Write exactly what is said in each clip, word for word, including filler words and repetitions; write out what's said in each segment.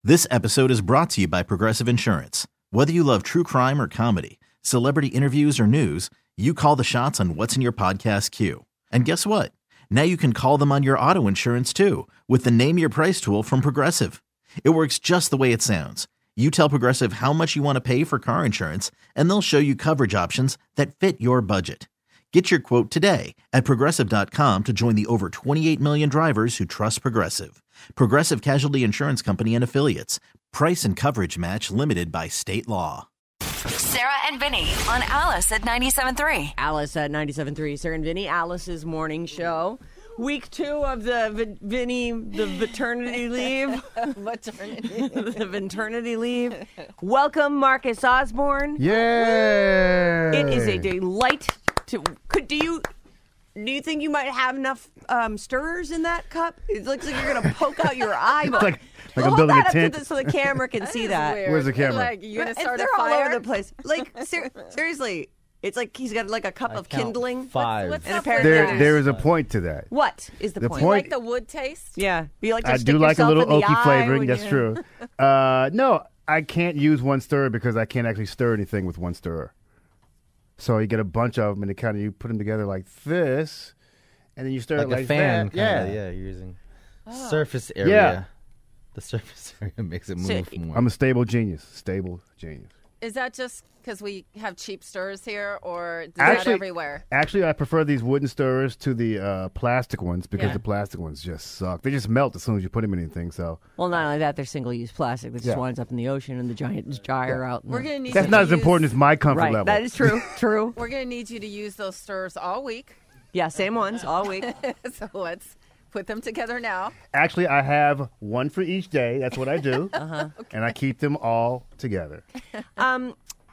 This episode is brought to you by Progressive Insurance. Whether you love true crime or comedy, celebrity interviews or news, you call the shots on what's in your podcast queue. And guess what? Now you can call them on your auto insurance too with the Name Your Price tool from Progressive. It works just the way it sounds. You tell Progressive how much you want to pay for car insurance, and they'll show you coverage options that fit your budget. Get your quote today at Progressive dot com to join the over twenty-eight million drivers who trust Progressive. Progressive Casualty Insurance Company and Affiliates. Price and coverage match limited by state law. Sarah and Vinny on Alice at ninety-seven point three. Alice at ninety-seven point three. Sarah and Vinny, Alice's morning show. Week two of the v- Vinny, the maternity leave. Maternity. the maternity leave. Welcome, Marcus Osborne. Yeah. It is a delight to. Could do you do you think you might have enough um, stirrers in that cup? It looks like you're gonna poke out your eye. like like well, I'm hold building that a up to tent. the, so the camera can see that. Weird. Where's the camera? Like, you gonna And start they're a fire? all over the place. Like ser- seriously, it's like he's got like a cup I of count kindling. Five. What's And up apparently with There, that? there is a point to that. What is the, The point? You point- like the wood taste? Yeah, you like to I stick do like a yourself little in the oaky eye flavoring. when That's you- true. Uh, no, I can't use one stirrer because I can't actually stir anything with one stirrer. So you get a bunch of them, and it kind of you put them together like this, and then you stir Like it like a fan. that. Kinda, Yeah, yeah. You're using surface area. Yeah. The surface area makes it So- move more. I'm a stable genius. Stable genius. Is that just because we have cheap stirrers here, or is Actually- that everywhere? Actually, I prefer these wooden stirrers to the uh, plastic ones because Yeah. the plastic ones just suck. They just melt as soon as you put them in anything. So Well, not only that, they're single-use plastic that just Yeah. winds up in the ocean and the giant gyre out. in We're the- gonna need that's you not to as use- important as my comfort right. level. That is true. True. We're gonna need you to use those stirrers all week. Yeah, same ones all week. So let's put them together now. Actually, I have one for each day. That's what I do. uh-huh. And I keep them all together. Um,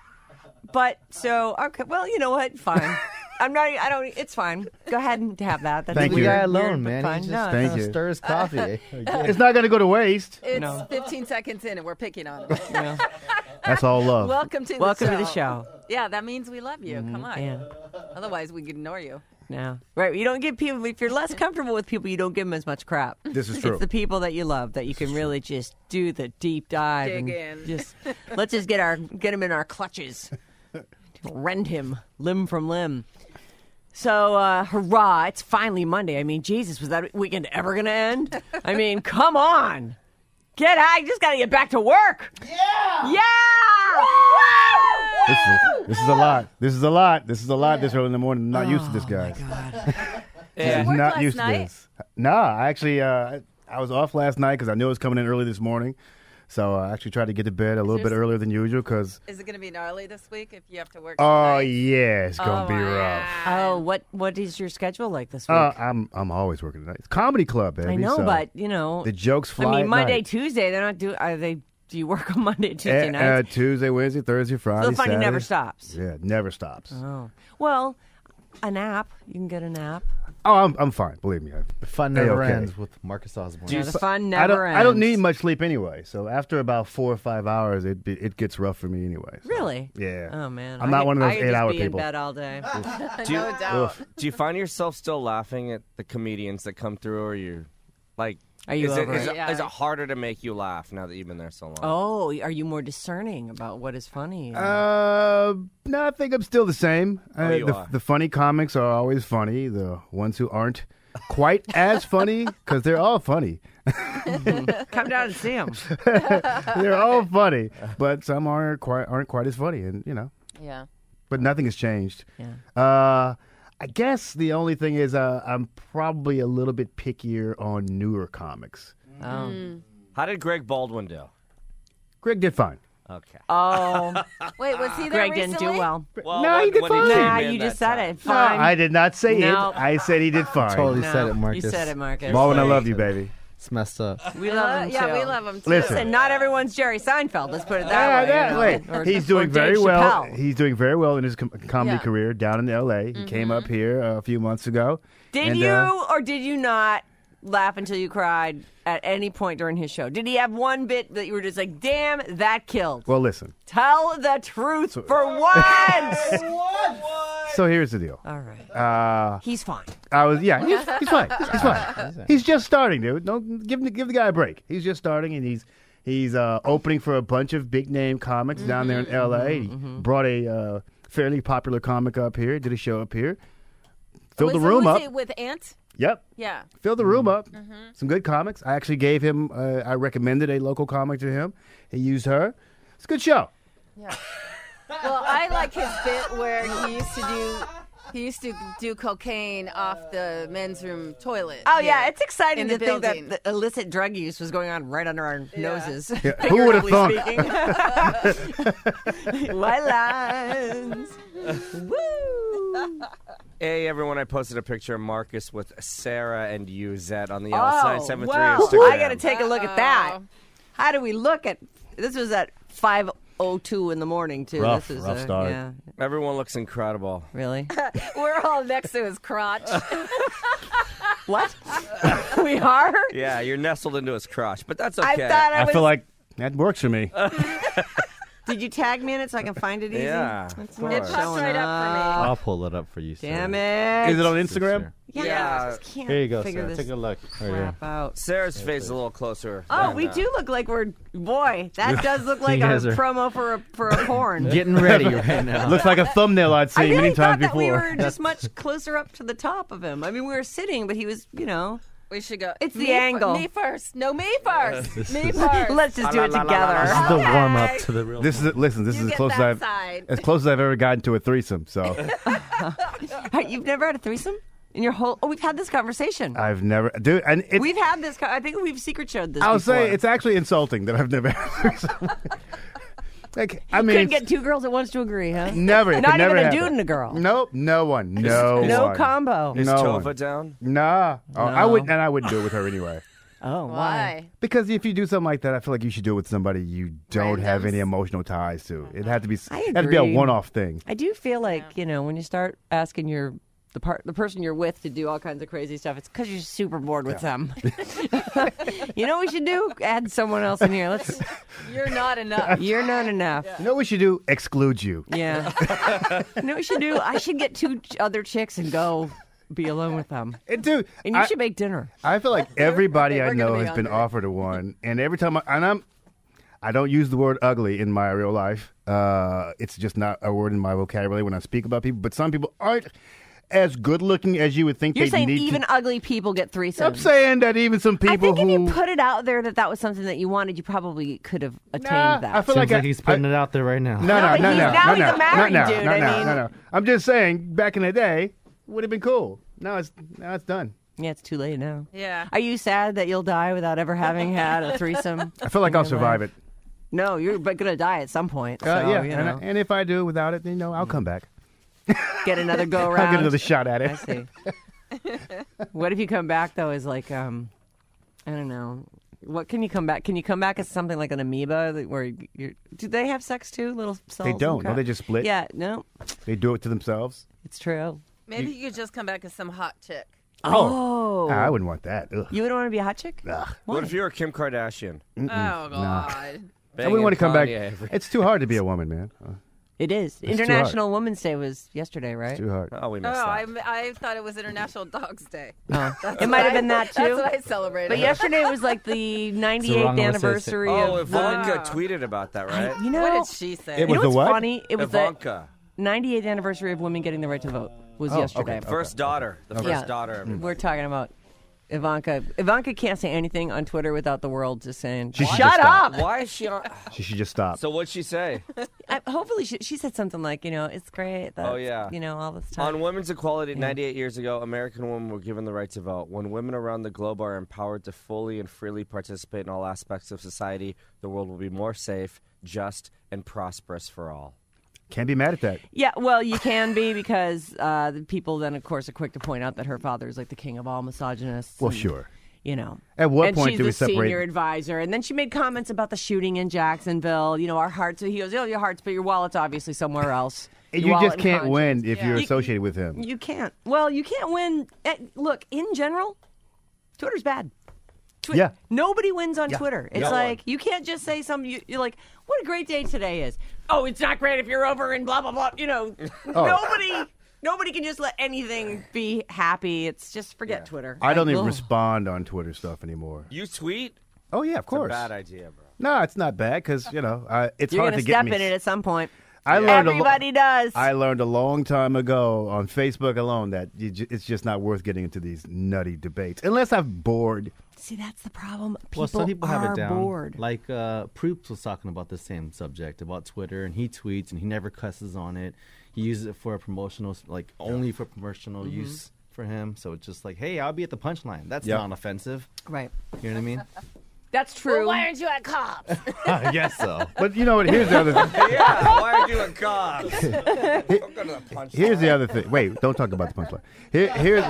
but so okay. Well, you know what? Fine. I'm not. I don't. It's fine. Go ahead and have that. That's Thank the you. guy weird, alone, but man. fine. He No, just Thank uh, you. stirs coffee. It's not going to go to waste. It's No. fifteen seconds in, and we're picking on it. no. That's all love. Welcome to the Welcome show. to the show. Yeah, that means we love you. Come on. Yeah. Otherwise, we could ignore you. No. Right. You don't give people. If you're less comfortable with people, you don't give them as much crap. This is true. It's the people that you love that you can really just do the deep dive Dig and in. just let's just get our get him in our clutches, rend him limb from limb. So uh, hurrah! It's finally Monday. I mean, Jesus, was that weekend ever going to end? I mean, come on, get out! You just got to get back to work. Yeah, yeah. This is, this is a lot. This is a lot. This is a lot this early in the morning. I'm not used to this, guys. Did you I'm work not last used night? to this. No, I actually, uh, I was off last night because I knew it was coming in early this morning. So I actually tried to get to bed a little bit Yours- earlier than usual because, Is it going to be gnarly this week if you have to work? oh, tonight? yeah, it's going to Oh, be my rough. God. Oh, what what is your schedule like this week? Uh, I'm I'm always working tonight. It's comedy club, baby. I know, so but you know, the jokes fly. I mean, at Monday, night. Tuesday, they're not do. Are they? Do you work on Monday, Tuesday Uh, nights? uh, Tuesday, Wednesday, Thursday, Friday, the funny never Saturday. stops. Yeah, never stops. Oh, well, a nap. You can get a nap. Oh, I'm I'm fine. Believe me. I, The fun Hey, never okay. ends with Marcus Osborne. Yeah, the fun I don't never ends. I don't need much sleep anyway. So after about four or five hours, it be, it gets rough for me anyway. So, Really? Yeah. Oh man, I'm I not could- one of I those could just eight-hour be people. in bed all day. Do you, No doubt. do you find yourself still laughing at the comedians that come through, or you're like, Are you is, it, over is, it? it, Yeah. is it harder to make you laugh now that you've been there so long? Oh, are you more discerning about what is funny? Uh, no, I think I'm still the same. Uh, you the, are. the funny comics are always funny. The ones who aren't quite as funny, because they're all funny. Come down and see him. They're all funny, but some aren't quite aren't quite as funny, and you know. Yeah. But nothing has changed. Yeah. Uh, I guess the only thing is uh, I'm probably a little bit pickier on newer comics. Oh. How did Greg Baldwin do? Greg did fine. Okay. Oh, Wait, was he there Greg didn't recently? do well. Well, No, he when, did when fine. came Nah, in you just that said time. it. Fine. No, I did not say No. it. I said he did fine. Totally No, said it, Marcus. You said it, Marcus. Baldwin, I love you, baby. It's messed up. We love him yeah, too. we love him too. Listen. And not everyone's Jerry Seinfeld. Let's put it that Yeah, way. that you know? way. Or- He's or doing Dave very well. Chappelle. He's doing very well in his com- comedy Yeah. career down in L A. He came up here uh, a few months ago. Did and, you uh, or did you not laugh until you cried at any point during his show? Did he have one bit that you were just like, damn, that killed? well, listen. Tell the truth for once. So here's the deal. All right. Uh, He's fine. I was yeah. He's, he's fine. He's fine. He's just starting, dude. Don't give him, give the guy a break. He's just starting, and he's He's uh, opening for a bunch of big name comics Mm-hmm, down there in L A. He brought a uh, fairly popular comic up here. Did a show up here. Filled was the it, room was up. it with Ant? Yep. Yeah. Filled the room up. Some good comics. I actually gave him. Uh, I recommended a local comic to him. He used her. It's a good show. Yeah. Well, I like his bit where he used to do he used to do cocaine off the men's room toilet. Oh yeah, here it's exciting in to the think building. that the illicit drug use was going on right under our noses. Yeah, who would have thought? Speaking. White lines. Woo! Hey everyone, I posted a picture of Marcus with Sarah and you, Zed, on the outside Oh, seven three wow. Instagram. I got to take a look at that. How do we look at this? Was at five oh two in the morning too. Rough, this is rough a, start. Yeah, Everyone looks incredible. really. We're all next to his crotch. What? We are. Yeah, you're nestled into his crotch, but that's I okay. thought I, I was. feel like that works for me. Did you tag me in it so I can find it easy? Yeah, It's of not It course. popped showing right up for me. I'll pull it up for you. Damn Sarah. it! Is it on Sister. Instagram? Yeah, Yeah. I just can't Here you go, figure Sarah. this Take a look. Right here. crap out. Sarah's face is a little closer. Oh, than, we uh, do look like we're boy. That does look like You a guys are- promo for a for a porn. Getting ready right now. Looks like a thumbnail I'd I seen really many thought times that we before. were just much closer up to the top of him. I mean, we were sitting, but he was, you know. We should go. It's the Me fir- angle. me first. No, me first. me first. Let's just do it La, la, la, la, la, together. This is the warm up to the real. This is listen. This You is as get close as that I've side. as close as I've ever gotten to a threesome. So Hey, You've never had a threesome in your whole? Oh, we've had this conversation. I've never, dude. And it, we've had this. co- I think we've secret showed this. I'll before. say it's actually insulting that I've never had a threesome. Like I mean, Couldn't it's get two girls at once to agree, huh? never. It Not could never even a happen. dude and a girl. Nope. No one. No. No one. combo. Is No Tova one. down? Nah. Oh, I No. would, and I wouldn't do it with her anyway. Oh, why? Why? Because if you do something like that, I feel like you should do it with somebody you don't have Randoms. any emotional ties to. It had to be. I It had to be a agree. one-off thing. I do feel like you know when you start asking your the part the person you're with to do all kinds of crazy stuff, it's because you're super bored with them. You know what we should do? Add someone else in here. Let's. You're not enough. You're not enough. You know what we should do? Exclude you. Yeah. You know what we should do? I should get two ch- other chicks and go be alone with them. And dude, And you I, should make dinner. I feel like everybody I We're gonna know be has been hungry. offered a one, and every time I, and I'm, I don't use the word ugly in my real life. Uh, it's just not a word in my vocabulary when I speak about people. But some people aren't as good looking as you would think You're they saying need even to. ugly people get threesomes. I'm saying that even some I people think if who you put it out there that that was something that you wanted, you probably could have attained Nah, that. I feel Seems like, like, I, he's putting I, it out there right now. No, No, no, but no, he's- no, now no, he's a no, married no, dude, no, I no, mean- no, no. I'm just saying, back in the day, would have been cool. Now it's now it's done. Yeah, it's too late now. Yeah. Are you sad that you'll die without ever having had a threesome? I feel like in I'll your survive life? it. No, you're but gonna die at some point. Uh, so, yeah, you and, know, and if I do without it, then, you know, I'll come back. get another go I'll around. get another shot at I it. see. What if you come back though as like um, I don't know. What can you come back? Can you come back as something like an amoeba that- where you're? Do they have sex too? Little cells. They and don't. No, crap? they just split. Yeah, no, They do it to themselves. it's true. Maybe you could just come back as some hot chick. Oh, I wouldn't want that. Ugh. you wouldn't want to be a hot chick? Ugh. Why? What if you're Kim Kardashian? Oh God. I Banging wouldn't want to come back. Kanye every- It's too hard to be a woman, man. Uh, It is. too International Women's Day was yesterday, right? It's too hard. Oh, we Oh, missed I, that. I thought it was International Dogs Day. Oh. That's It what might have I- been that too. That's what I celebrated. But yesterday was like the ninety-eighth wrong way to say it. anniversary Oh, of women. Ivanka tweeted about that, right? You know, What did she say? It you was know the what's what? funny? It was Ivanka. the ninety-eighth anniversary of women getting the right to vote was Oh, yesterday. okay. First daughter. The first Yeah. daughter. of- We're talking about Ivanka. Ivanka can't say anything on Twitter without the world just saying, She should "Shut just stop. up." Why is she on? She should just stop. So what'd she say? I, hopefully, she, she said something like, "You know, it's great that Oh, yeah. you know all this time." On women's equality, ninety-eight years ago, American women were given the right to vote. When women around the globe are empowered to fully and freely participate in all aspects of society, the world will be more safe, just, and prosperous for all. Can't be mad at that. Yeah, well, you can be because uh, the people then, of course, are quick to point out that her father is like the king of all misogynists. Well, and, sure. You know. At what and point she's do we the senior separate? advisor, and then she made comments about the shooting in Jacksonville. You know, our hearts. He goes, "Oh, your hearts, but your wallet's obviously somewhere else." And Your you wallet just and can't conscience. win if Yeah. you're You- associated with him. You can't. Well, you can't win. Eh, Look, in general, Twitter's bad. Twi- Yeah. Nobody wins on Twitter. It's No like one. you can't just say something. You, you're like, "What a great day today is." Oh, it's not great if you're over and blah blah blah. You know, Oh. nobody. Nobody can just let anything be happy. It's just forget Twitter. I don't Like, even ugh. respond on Twitter stuff anymore. You tweet? Oh yeah, of It's a course. bad idea, bro. No, it's not bad because you know uh, it's You're hard gonna to get step me. in it at some point. I learned Everybody a lo- does. I learned a long time ago on Facebook alone that you j- it's just not worth getting into these nutty debates unless I'm bored. See, that's the problem. People, well, some people are have it down. bored. Like uh, Proops was talking about the same subject about Twitter, and he tweets and he never cusses on it. He uses it for a promotional, like only for promotional Mm-hmm. use for him. So it's just like, hey, I'll be at the punchline. That's Yep. non-offensive. Right. You know what I mean? That's true. Well, why aren't you at cops? I guess so. But you know what? Here's the other thing. Yeah, why are you a cop? Don't go to the punch Here's the other thing. Wait, don't talk about the punchline. Here, here's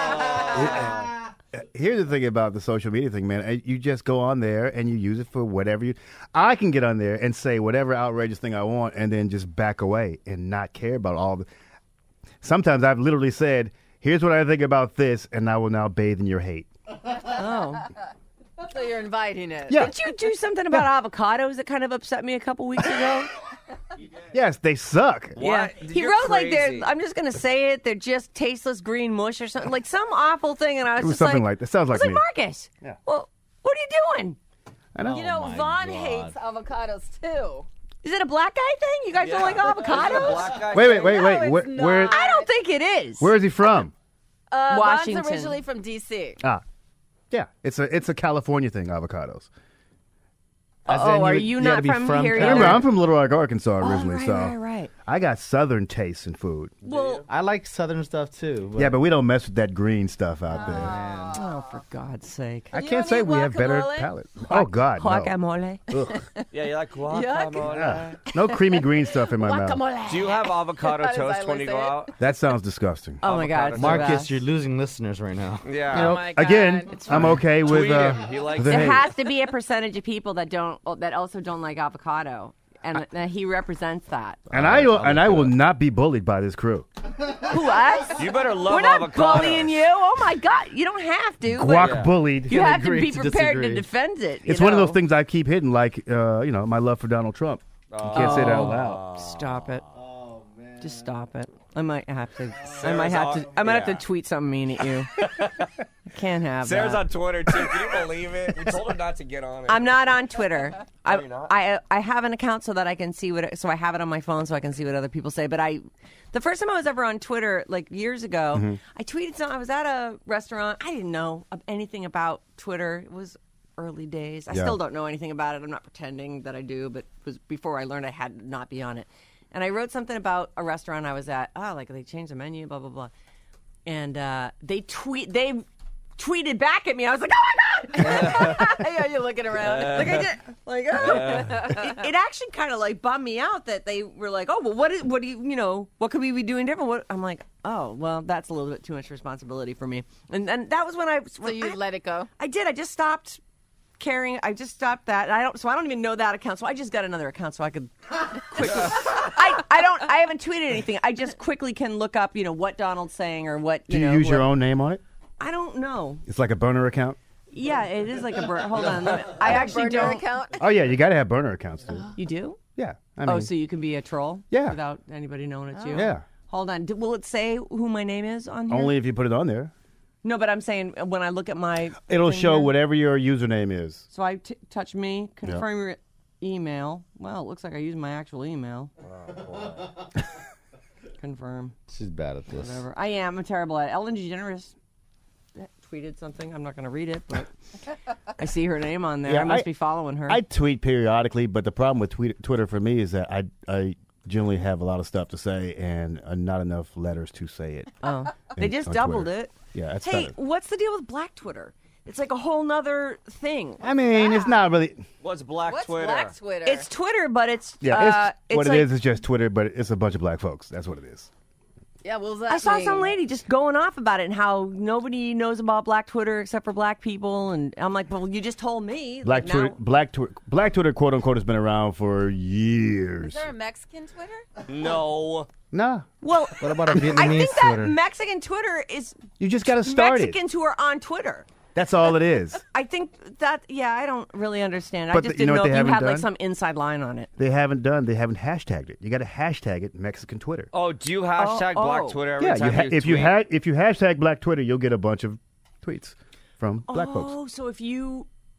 here's the thing about the social media thing, man. You just go on there and you use it for whatever you. I can get on there and say whatever outrageous thing I want, and then just back away and not care about all the. Sometimes I've literally said, "Here's what I think about this," and I will now bathe in your hate. Oh. So you're inviting it. Yeah. Did you do something about avocados that kind of upset me a couple weeks ago? Yes, they suck. Yeah. What? He You're wrote like crazy. they're, I'm just going to say it, they're just tasteless green mush or something. Like some awful thing. And I was, It was just something like, like that. Sounds I like was me. like, Marcus, Yeah. well, what are you doing? I know. You know, Oh my Vaughn God. hates avocados too. Is it a black guy thing? You guys don't like avocados? Black guy Wait, wait, wait, No, wait. it's Where, not. where, I don't think it is. where is he from? Uh, Washington. Vaughn's originally from D C Ah, yeah. It's a it's a California thing. Avocados. As Oh, in are would- you gotta not be from here California. Remember, either? I'm from Little Rock, Arkansas originally, oh, right, so right, right. I got Southern tastes in food. Well, I like Southern stuff too. But Yeah, but we don't mess with that green stuff out there. man, oh, for God's sake. I You can't don't say eat we have better guacamole? palate. Oh God, no. Guacamole. Ugh. Yeah, you like guacamole? Ah, no creamy green stuff in my mouth. Guacamole. Do you have avocado How does toast Isla when you say go it? out? That sounds disgusting. Oh, my God. It's the Marcus, best. you're losing listeners right now. Yeah. You know, Oh my God. again, It's I'm okay with Tweet uh, him. He likes the it. There hate. has to be a percentage of people that don't, that also don't like avocado. And uh, he represents that. And I will, and I will not be bullied by this crew. Who, us? You better love We're not avocados. bullying you. Oh, my God. You don't have to. but Guac Yeah. bullied. You have to agree be to prepared to disagree. defend it. you It's one of those know? things I keep hidden, like uh, you know, my love for Donald Trump. You can't say that out loud. Stop it. Just stop it. I might have to. I Sarah's might have on- to. I might have yeah. to tweet something mean at you. I can't have Sarah's that. on Twitter too. Can you believe it? We told her not to get on it. I'm not on Twitter. I, you're not? I I have an account so that I can see what. It, so I have it on my phone so I can see what other people say. But I, the first time I was ever on Twitter, like years ago, Mm-hmm. I tweeted something. I was at a restaurant. I didn't know anything about Twitter. It was early days. I Yeah. still don't know anything about it. I'm not pretending that I do. But it was before I learned I had to not be on it. And I wrote something about a restaurant I was at. Oh, like they changed the menu, blah blah blah. And uh, they tweet they tweeted back at me. I was like, oh my God. Yeah, you're looking around. like I did, like oh. it, it actually kind of like bummed me out that they were like, oh, well, what is, what do you, you know, what could we be doing different? What I'm like, oh, well, that's a little bit too much responsibility for me. And and that was when I, So you I, let it go. I did. I just stopped caring. I just stopped that. I don't. So I don't even know that account. So I just got another account so I could quickly. I, I don't. I haven't tweeted anything. I just quickly can look up, you know, what Donald's saying or what. Do you know, use your what- own name on it? I don't know. It's like a burner account. Yeah, it is like a burner. Hold on. Let me, I actually Burner don't. account. Oh yeah, you got to have burner accounts too. You do? Yeah. I mean, Oh, so you can be a troll? Yeah. Without anybody knowing it's you? yeah. Hold on. D- Will it say who my name is on here? Only if you put it on there. No, but I'm saying when I look at my. It'll thing show here- whatever your username is. So I t- touch me, confirm your email. Well, it looks like I used my actual email. Confirm. she's bad at this. Whatever. I am. I'm terrible at it. Ellen DeGeneres tweeted something. I'm not going to read it, but I see her name on there. Yeah, I must I- be following her. I tweet periodically, but the problem with tweet, Twitter for me is that I I generally have a lot of stuff to say and uh, not enough letters to say it. oh, they in- just on doubled Twitter. it. Yeah, that's Hey, better. what's the deal with Black Twitter? It's like a whole nother thing. I mean, it's not really. What's Black What's Twitter? Black Twitter? It's Twitter, but it's Yeah, uh, it's, it's what like, it is is just Twitter, but it's a bunch of black folks. That's what it is. yeah. Well, that I saw mean? some lady just going off about it and how nobody knows about Black Twitter except for black people, and I'm like, well, you just told me. Black like, Twitter, now- black Twitter, black Twitter, quote unquote, has been around for Is years. there a Mexican Twitter? No. Nah, Well, What about a I Vietnamese think that Twitter? Mexican Twitter is you just got to start it. Mexicans who are on Twitter. That's all it is. I think that, yeah, I don't really understand. I But just the- you didn't know know what if they you haven't had like done? some inside line on it. They haven't done. They haven't hashtagged it. You got to hashtag it Mexican Twitter. Oh, do you hashtag Oh, Black oh. Twitter every yeah, you time ha- you if you tweet? ha- if you hashtag Black Twitter, you'll get a bunch of tweets from black oh, folks. so if you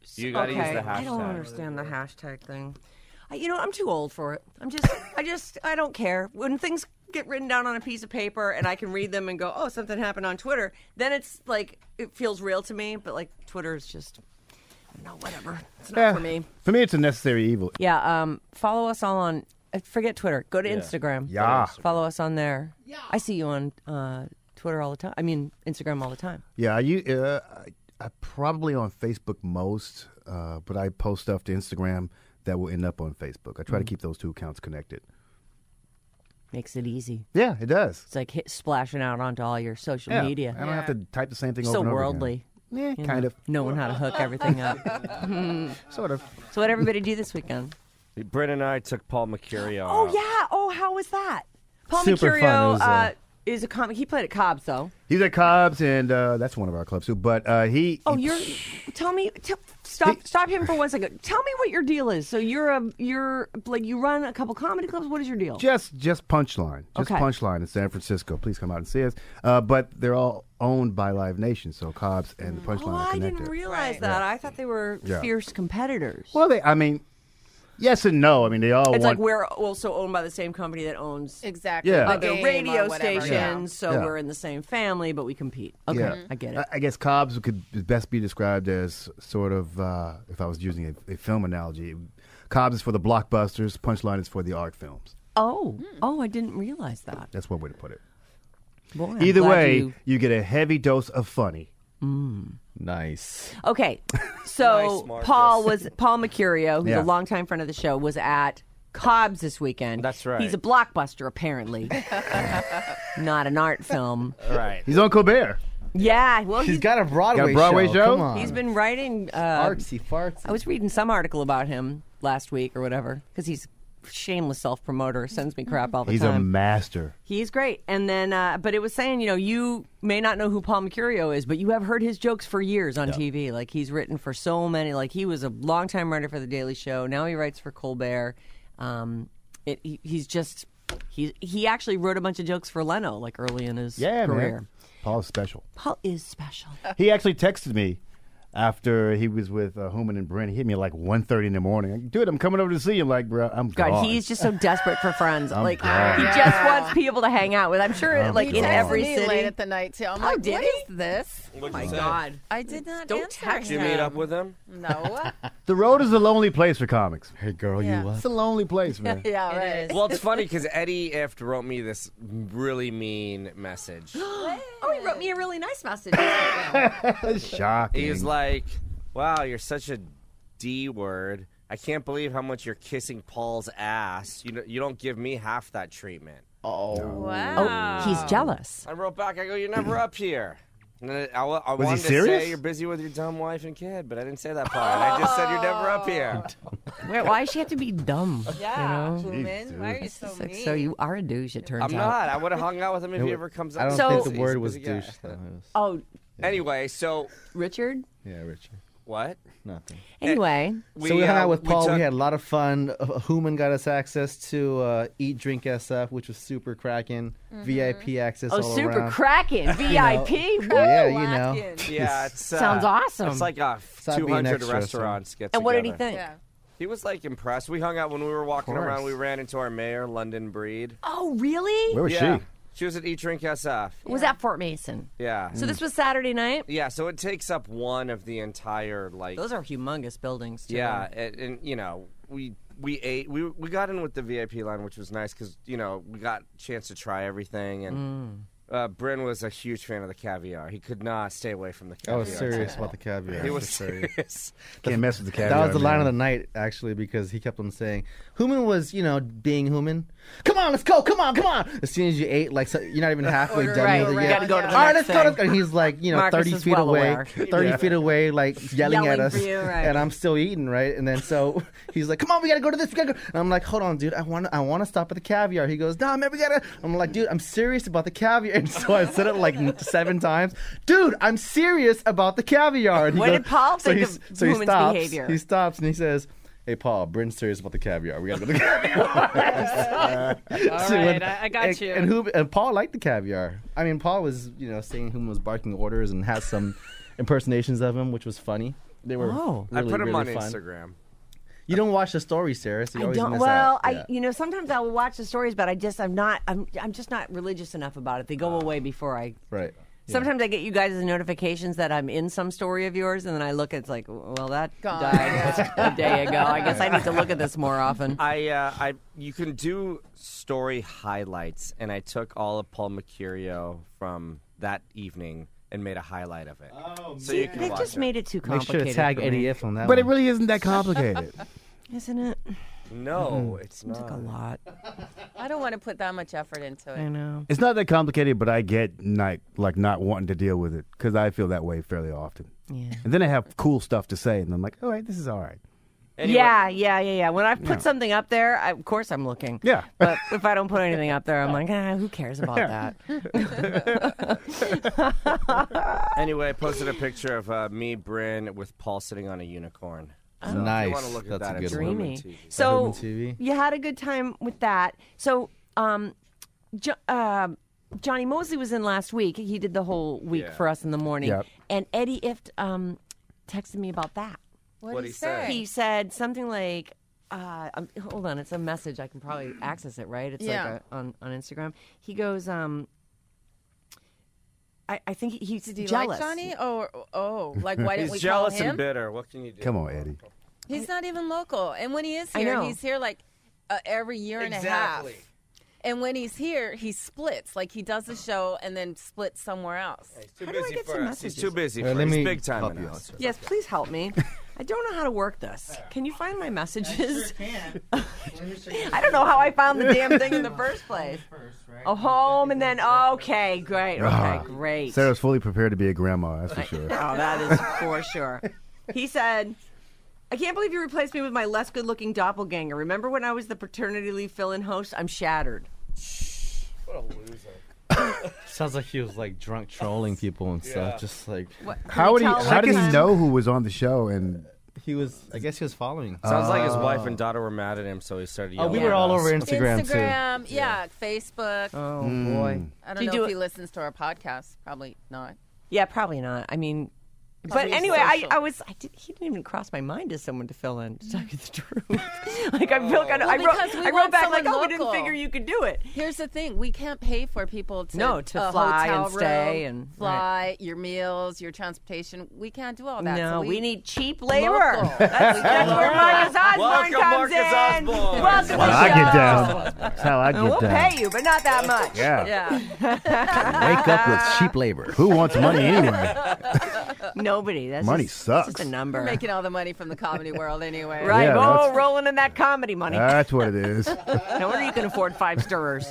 You got to okay. use the hashtag. I don't understand the hashtag thing. I, you know, I'm too old for it. I'm just, I just, I don't care. When things get written down on a piece of paper and I can read them and go, oh, something happened on Twitter, then it's like, it feels real to me. But like, Twitter is just, no, whatever. It's not Yeah. for me. For me, it's a necessary evil. Yeah, um, follow us all on, uh, forget Twitter. Go to Instagram. Yeah. Follow us on there. Yeah. I see you on uh, Twitter all the time. I mean, Instagram all the time. Yeah, I, u- uh, I, I probably on Facebook most, uh, but I post stuff to Instagram that will end up on Facebook. I try to keep those two accounts connected. Makes it easy. Yeah, it does. It's like hit, splashing out onto all your social Yeah. media. I don't have to type the same thing over So and over worldly. again. Yeah, You kind know, of. knowing how to hook everything up. Sort of. So what everybody do this weekend? Brent and I took Paul Mercurio. Oh out. yeah. Oh, how was that? Paul Super Mercurio fun. It was, uh, uh, is a comic. He played at Cobb's though. He's at Cobb's, and uh, that's one of our clubs too. But uh, he. Oh, he- you're. Tell me. T- stop. He- stop him for one second. Tell me what your deal is. So you're a. You're like you run a couple comedy clubs. What is your deal? Just just Punchline. Just Okay. Punchline in San Francisco. Please come out and see us. Uh, but they're all owned by Live Nation, so Cobb's and Punchline Oh, are I connected. didn't realize Right. that. I thought they were Yeah. fierce competitors. Well, they. I mean, yes and no. I mean, they all It's want. like we're also owned by the same company that owns Exactly. Yeah. The other game radio or whatever, stations, so Yeah. we're in the same family, but we compete. Okay, Yeah. I get it. I, I guess Cobb's could best be described as sort of, uh, if I was using a, a film analogy, Cobb's is for the blockbusters, Punchline is for the art films. Oh, oh, I didn't realize that. That's one way to put it. Boy, I'm Either glad way, you- you... get a heavy dose of funny. Nice. Okay, so Nice, Marcus. Paul was Paul Mercurio, who's Yeah. a longtime friend of the show, was at Cobb's this weekend. That's right. He's a blockbuster, apparently, not an art film. Right. He's on Colbert. Yeah, well, He's he's, got a Broadway, Got a Broadway show? Come on. he's been writing. Uh, artsy fartsy. I was reading some article about him last week or whatever because he's a shameless self promoter. Sends me crap all the He's a time. master. He's great. And then, uh, but it was saying, you know, you may not know who Paul Mercurio is, but you have heard his jokes for years on T V. Like, he's written for so many. Like, he was a longtime writer for The Daily Show. Now he writes for Colbert. Um, it, he, he's just, he, he actually wrote a bunch of jokes for Leno, like, early in his Yeah, career. man. Paul's special. Paul is special. He actually texted me after he was with uh, Human and Brent. He hit me at like one thirty in the morning. Like, dude, I'm coming over to see you. I'm like, bro, I'm God, gone. he's just so desperate for friends. I'm like, gone. he just wants people to hang out with. I'm sure, I'm like, He in gone. texted every me city. late at the night too. I'm Oh, like, did what he? is this? Oh, my God. I did not Don't answer text Did you him. meet up with him? No. The road is a lonely place for comics. Hey, girl, Yeah. you what? It's a lonely place, man. yeah, It right. is. Well, it's funny because Eddie Ift wrote me this really mean message. Oh, he wrote me a really nice message. Shocking. He was like, "Wow, you're such a D word. I can't believe how much you're kissing Paul's ass. You know, you don't give me half that treatment." Wow. Oh, he's jealous. I wrote back, I go, "You're never up here." And then I, I Was he wanted to serious? say you're busy with your dumb wife and kid, but I didn't say that part. I just said you're never up here. Wait, why does she have to be dumb? Yeah, You know? Truman. Why are you so It's like, mean? so you are a douche, it turns I'm out. not. I would have hung out with him if he ever comes up. I don't So- think the He's a word was busy guy. douche. Though. It was- Oh, Anyway, so Richard? yeah, Richard. what? Nothing. Anyway, so we hung uh, out with Paul. We, took- had a lot of fun. Uh, Human got us access to uh, Eat Drink S F, which was super cracking. V I P access oh, all super around. cracking. V I P? Woo! Yeah, you know. Watkins. Yeah, it's uh, Sounds awesome. It's like a Stop being two hundred extra, restaurants get And what did he together. think? Yeah. He was like impressed. We hung out when we were walking course. around. We ran into our mayor, London Breed. Oh, really? Where was yeah. she? She was at Eat Drink S F. Was that Fort Mason? Yeah. So this was Saturday night? Yeah, so it takes up one of the entire like. Those are humongous buildings, too. Yeah, and, and you know we we ate we we got in with the V I P line, which was nice because you know we got a chance to try everything, and uh, Bryn was a huge fan of the caviar. He could not stay away from the I caviar. was serious about the caviar. He was for sure. serious. Can't mess with the cat. That was the line of the night, actually, because he kept on saying, Human was, you know, being human. Come on, let's go. Come on, come on. As soon as you ate, like, so you're not even halfway Order done right, with it right. yet. Gotta go to the All right, next let's go. thing. Let's go. And he's like, you know, Marcus thirty is feet well away. aware. thirty feet away, like, yelling, Yelling at us. for you, right. And I'm still eating, right? And then so he's like, come on, we gotta go to this. We gotta go. And I'm like, hold on, dude. I want to I wanna stop at the caviar. He goes, nah, man, we gotta. I'm like, dude, I'm serious about the caviar. And so I said it like seven times. Dude, I'm serious about the caviar. And he What goes- did Paul so think he's- of so he Human's stops, behavior? He stops and he says, hey, Paul, Bryn's serious about the caviar. We gotta go to the caviar. All right, I, I got and, you. And, who, and Paul liked the caviar. I mean, Paul was, you know, saying who was barking orders and has some impersonations of him, which was funny. They were. Oh. I really, put them really on fun. Instagram. You don't watch the stories, Sarah, so you I always don't. miss Well, out. I Yeah. you know sometimes I will watch the stories, but I just I'm not I'm I'm just not religious enough about it. They go away before I. Right. Sometimes I get you guys' notifications that I'm in some story of yours, and then I look. It's like, well, that Gone. died a day ago. I guess I need to look at this more often. I, uh, I, you can do story highlights, and I took all of Paul Mercurio from that evening and made a highlight of it. Oh, so you can They've watch just it. made it too Make complicated. sure to tag for Eddie me. If on that But it one. really isn't that complicated. Isn't it? No, it's Seems like a not. lot. I don't want to put that much effort into I it. know. It's not that complicated, but I get like like not wanting to deal with it because I feel that way fairly often. Yeah. And then I have cool stuff to say, and I'm like, all right, this is all right. Anyway, Yeah, yeah, yeah, yeah. When I put Yeah. something up there, I, of course I'm looking. Yeah. But if I don't put anything up there, I'm like, ah, who cares about that? Anyway, I posted a picture of uh, me, Bryn, with Paul sitting on a unicorn. So Nice. If you want to look at That's that, a it's good one. Lumen Dreamy. T V. So Lumen T V? you had a good time with that. So um, jo- uh, Johnny Mosley was in last week. He did the whole week Yeah. for us in the morning. Yep. And Eddie Ift um, texted me about that. What What'd did he he say? say? He said something like, uh, um, hold on, it's a message. I can probably access it, right? It's Yeah. like a, on, on Instagram. He goes, um, I, I think he, he's Did he jealous. like Johnny? Oh, oh, like why didn't we He's call jealous him? and bitter. What can you do? Come on, Eddie. He's not even local, and when he is I here, know. he's here like uh, every year and a half. Exactly. And when he's here, he splits. Like he does the show and then splits somewhere else. He's too How do I busy get for some us. He's messages? too busy All right, for let us. me He's big time help in you us. Yes, please help me. I don't know how to work this. Can you find my messages? I don't know how I found the damn thing in the first place. Oh, home and then okay, great, okay, Ah, great. Sarah's fully prepared to be a grandma, that's for sure. Oh, that is for sure. He said, I can't believe you replaced me with my less good-looking doppelganger. Remember when I was the paternity leave fill-in host? I'm shattered. What a loser. Sounds like he was like drunk trolling people and stuff. Yeah. Just like What, can How you would he? tell How what did he time- know who was on the show? And he was. I guess he was following. Sounds like his wife and daughter were mad at him, so he started oh, yelling. we were at all us. over Instagram, too. Instagram, yeah, Facebook. Oh Mm. boy. I don't Do you know do if it- he listens to our podcast. Probably not. Yeah, probably not. I mean, but Probably anyway, I, social. I was. I did, he didn't even cross my mind as someone to fill in. To tell you the truth, like I feel kind of. Well, I wrote. because we I wrote want back like, someone oh, we didn't local. figure you could do it. Here's the thing: we can't pay for people to No, to a fly hotel and stay room, and- fly your meals, your transportation. We can't do all that. No, so we, need cheap labor. Local. That's, that's where Marcus Osborne Welcome, comes Marcus in. Osborne. Welcome to Well, the I show. get down. That's how I get And we'll down. pay you, but not that much. Yeah. Yeah, Wake up with cheap labor. Who wants money anyway? Nobody. That's Money just, sucks. It's just a number. we're making all the money from the comedy world anyway. Right. Yeah, oh, that's- rolling in that comedy money. That's what it is. No wonder you can afford five stirrers.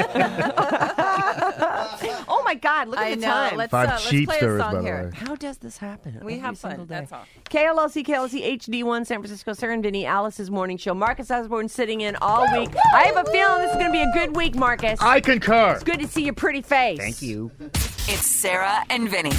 Oh my God! Look at I the know. time. Let's, Five uh, let's cheap play a stirrers, song by the here. way. How does this happen? We Every have single fun. day? That's all. K L L C, K L L C, H D one, San Francisco, Sarah and Vinny, Alice's morning show. Marcus Osborne sitting in all week. I have a feeling this is going to be a good week, Marcus. I concur. It's good to see your pretty face. Thank you. It's Sarah and Vinny.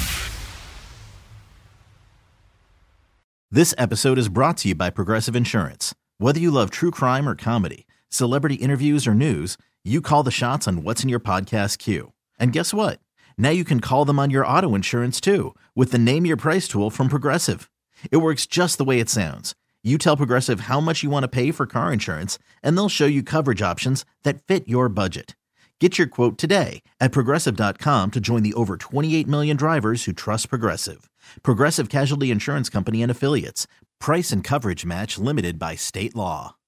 This episode is brought to you by Progressive Insurance. Whether you love true crime or comedy, celebrity interviews or news, you call the shots on what's in your podcast queue. And guess what? Now you can call them on your auto insurance too with the Name Your Price tool from Progressive. It works just the way it sounds. You tell Progressive how much you want to pay for car insurance, and they'll show you coverage options that fit your budget. Get your quote today at Progressive dot com to join the over twenty-eight million drivers who trust Progressive. Progressive Casualty Insurance Company and Affiliates. Price and coverage match limited by state law.